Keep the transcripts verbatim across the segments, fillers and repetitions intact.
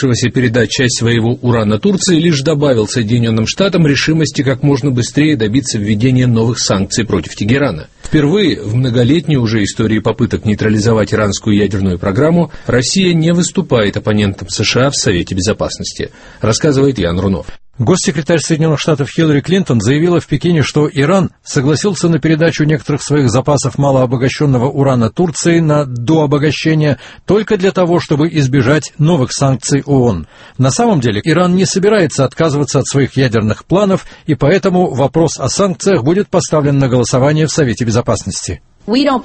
согласившегося передать часть своего урана Турции, лишь добавил Соединенным Штатам решимости как можно быстрее добиться введения новых санкций против Тегерана. Впервые в многолетней уже истории попыток нейтрализовать иранскую ядерную программу Россия не выступает оппонентом США в Совете Безопасности, рассказывает Ян Рунов. Госсекретарь Соединенных Штатов Хиллари Клинтон заявила в Пекине, что Иран согласился на передачу некоторых своих запасов малообогащенного урана Турции на дообогащение только для того, чтобы избежать новых санкций ООН. На самом деле Иран не собирается отказываться от своих ядерных планов, и поэтому вопрос о санкциях будет поставлен на голосование в Совете Безопасности. Мы не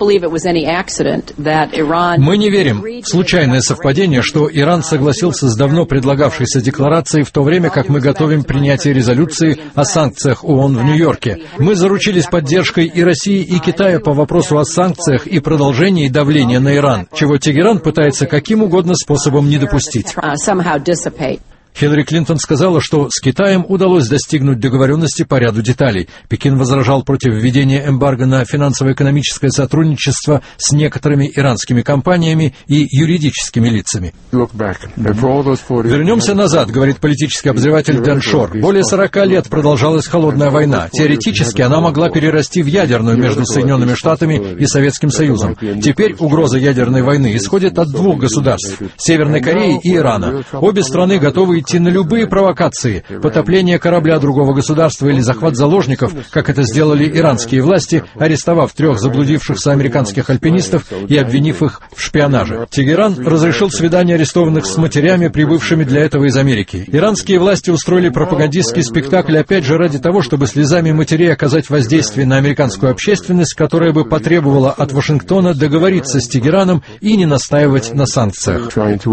верим в случайное совпадение, что Иран согласился с давно предлагавшейся декларацией в то время, как мы готовим принятие резолюции о санкциях ООН в Нью-Йорке. Мы заручились поддержкой и России, и Китая по вопросу о санкциях и продолжении давления на Иран, чего Тегеран пытается каким угодно способом не допустить. Хиллари Клинтон сказала, что с Китаем удалось достигнуть договоренности по ряду деталей. Пекин возражал против введения эмбарго на финансово-экономическое сотрудничество с некоторыми иранскими компаниями и юридическими лицами. Вернемся назад, говорит политический обозреватель Дэн Шор. Более сорока лет продолжалась холодная война. Теоретически она могла перерасти в ядерную между Соединенными Штатами и Советским Союзом. Теперь угроза ядерной войны исходит от двух государств – Северной Кореи и Ирана. Обе страны готовы идти на любые провокации, потопление корабля другого государства или захват заложников, как это сделали иранские власти, арестовав трех заблудившихся американских альпинистов и обвинив их в шпионаже. Тегеран разрешил свидание арестованных с матерями, прибывшими для этого из Америки. Иранские власти устроили пропагандистский спектакль опять же ради того, чтобы слезами матерей оказать воздействие на американскую общественность, которая бы потребовала от Вашингтона договориться с Тегераном и не настаивать на санкциях.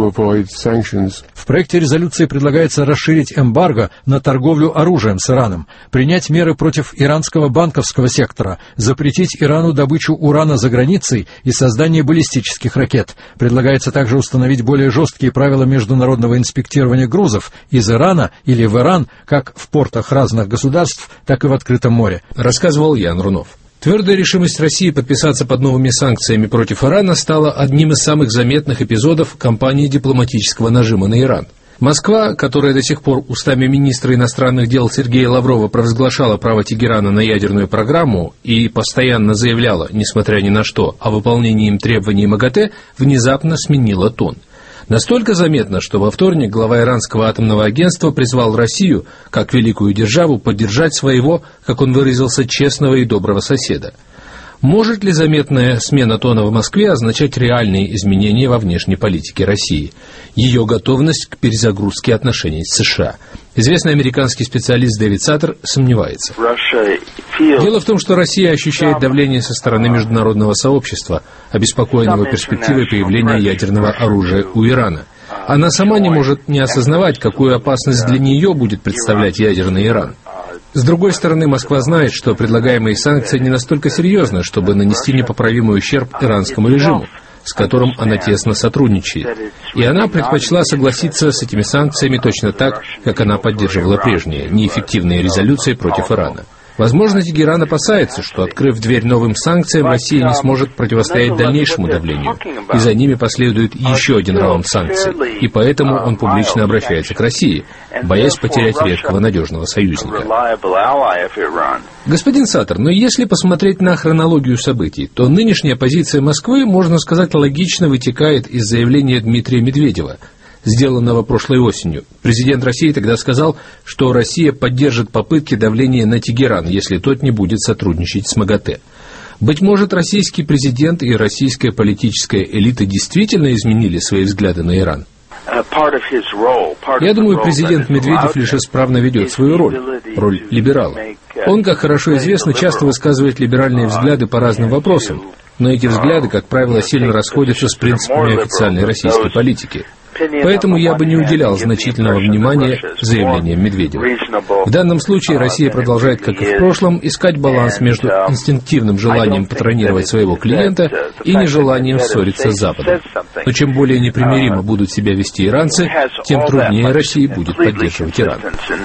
В проекте резолюции предлагается расширить эмбарго на торговлю оружием с Ираном, принять меры против иранского банковского сектора, запретить Ирану добычу урана за границей и создание баллистических ракет. Предлагается также установить более жесткие правила международного инспектирования грузов из Ирана или в Иран, как в портах разных государств, так и в открытом море. Рассказывал Ян Рунов. Твердая решимость России подписаться под новыми санкциями против Ирана стала одним из самых заметных эпизодов кампании дипломатического нажима на Иран. Москва, которая до сих пор устами министра иностранных дел Сергея Лаврова провозглашала право Тегерана на ядерную программу и постоянно заявляла, несмотря ни на что, о выполнении им требований МАГАТЭ, внезапно сменила тон. Настолько заметно, что во вторник глава иранского атомного агентства призвал Россию, как великую державу, поддержать своего, как он выразился, честного и доброго соседа. Может ли заметная смена тона в Москве означать реальные изменения во внешней политике России? Ее готовность к перезагрузке отношений с США? Известный американский специалист Дэвид Саттер сомневается. Дело в том, что Россия ощущает давление со стороны международного сообщества, обеспокоенного перспективой появления ядерного оружия у Ирана. Она сама не может не осознавать, какую опасность для нее будет представлять ядерный Иран. С другой стороны, Москва знает, что предлагаемые санкции не настолько серьезны, чтобы нанести непоправимый ущерб иранскому режиму, с которым она тесно сотрудничает. И она предпочла согласиться с этими санкциями точно так, как она поддерживала прежние, неэффективные резолюции против Ирана. Возможно, Тегеран опасается, что, открыв дверь новым санкциям, Россия не сможет противостоять дальнейшему давлению, и за ними последует еще один раунд санкций, и поэтому он публично обращается к России, боясь потерять редкого надежного союзника. Господин Саттер, но если посмотреть на хронологию событий, то нынешняя позиция Москвы, можно сказать, логично вытекает из заявления Дмитрия Медведева, сделанного прошлой осенью. Президент России тогда сказал, что Россия поддержит попытки давления на Тегеран, если тот не будет сотрудничать с МАГАТЭ. Быть может, российский президент и российская политическая элита действительно изменили свои взгляды на Иран? Я думаю, президент Медведев лишь исправно ведет свою роль, роль либерала. Он, как хорошо известно, часто высказывает либеральные взгляды по разным вопросам, но эти взгляды, как правило, сильно расходятся с принципами официальной российской политики. Поэтому я бы не уделял значительного внимания заявлениям Медведева. В данном случае Россия продолжает, как и в прошлом, искать баланс между инстинктивным желанием патронировать своего клиента и нежеланием ссориться с Западом. Но чем более непримиримо будут себя вести иранцы, тем труднее России будет поддерживать Иран.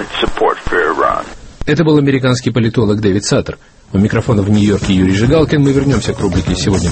Это был американский политолог Дэвид Саттер. У микрофона в Нью-Йорке Юрий Жигалкин. Мы вернемся к рубрике «Сегодня».